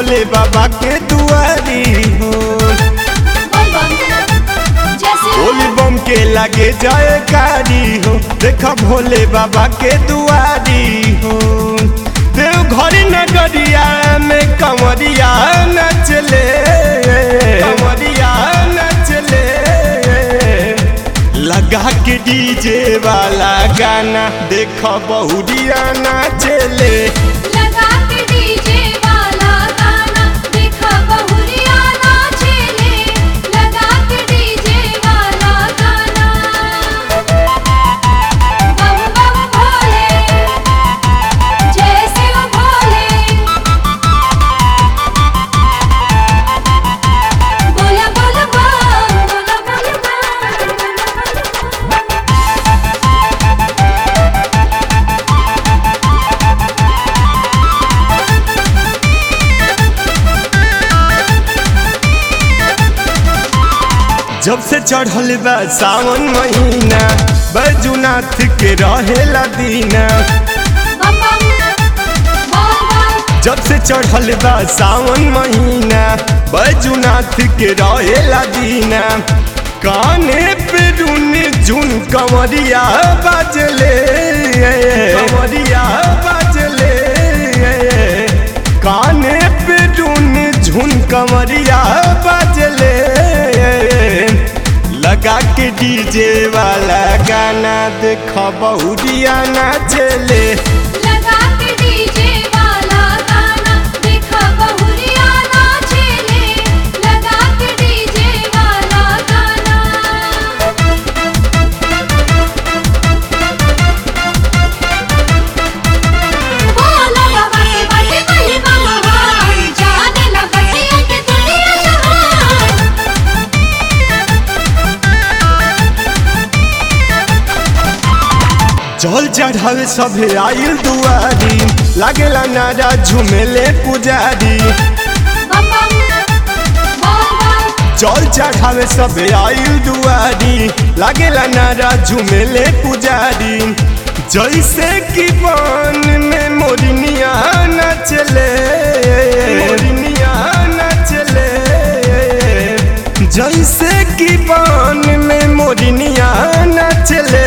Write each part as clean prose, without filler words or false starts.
भोले बाबा के दुआरी हो। बोल बम के लगे जयकारी हो, देखा भोले बाबा के दुआरी हो। देवघर नगरिया में कंवरिया नचले, कंवरिया नचले। लगा के डीजे वाला गाना देखा बहुरिया नाचले। लगा के डीजे वाला गाना देखा बहुरिया नाचले। लगा के डीजे वाला गाना। बम बम भोले, जय शिव भोले। बोला बोला बम, बोला बोला बम। जब से चढ़ल बा सावन महीना, बैजुनाथ के रहेला दीना। बम बम बोल बम। जब से चढ़ल बा सावन महीना, बैजुनाथ के रहेला दीना। काने पे रुन झुन कंवरिया बाजले, कंवरिया बाजले। काने पे रुन झुन कंवरिया बाजले। लगा के डीजे वाला गाना देखा बहुरिया नाचले। लगा के डीजे वाला गाना देखा बहुरिया नाचले। लगा के डीजे वाला गाना। बोला बाबा के बाटे कोई महान, जाने लगा के दुनिया जहान। जल चढ़ावे सभे आयल दुआरी, लागेला नारा झुमेले पुजारी। बम बम बोल बम। जल चढ़ावे सभे आयल दुआरी, लागेला नारा झुमेले पुजारी। जैसे कि वन में मोरनिया नचले, मोरनिया नचले। जैसे कि वन में मोरनिया नचले।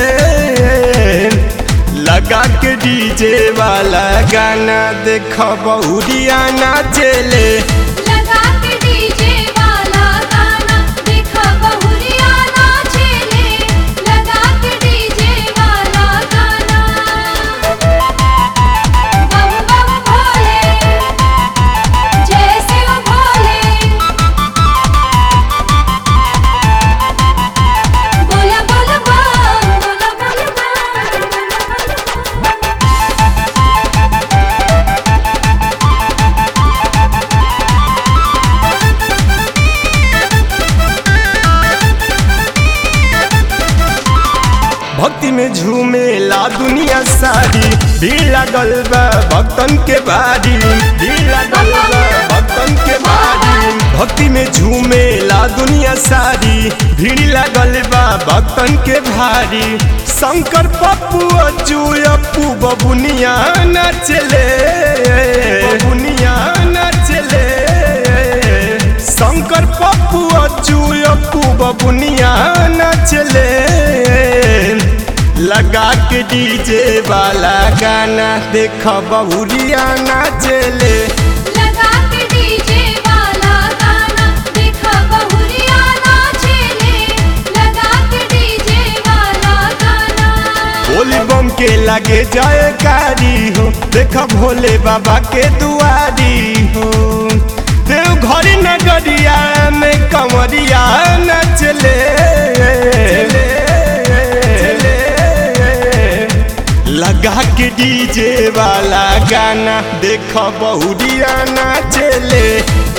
लगा के डीजे वाला गाना देखा बहुरिया नाचले। लगा के डीजे वाला गाना देखा बहुरिया नाचले। लगा के डीजे वाला गाना। बम बम भोले, जय शिव भोले। बोला बोला बम, बोला बोला बम। भक्ति में झूमेला दुनिया सारी, भीड़ लागल बा भक्तन के भारी। भीड़ लागल बा भक्तन के भारी। भक्ति में झूमेला दुनिया सारी, भीड़ लागल बा भक्तन के भारी। शंकर पप्पू अज्जू अप्पू बबुनिया नचले, बबुनिया नचले। शंकर पप्पू अज्जू अप्पू बबुनिया नचले। लगा के डीजे वाला गाना देखा बहुरिया नाचले। लगा के डीजे वाला गाना देखा बहुरिया नाचले। लगा के डीजे वाला गाना। बोल बम के लगे जयकारी हो, देखा भोले बाबा के दुआरी हो। देवघर नगरिया में कंवरिया नचले। लगा के डीजे वाला गाना देखा बहुरिया नाचले।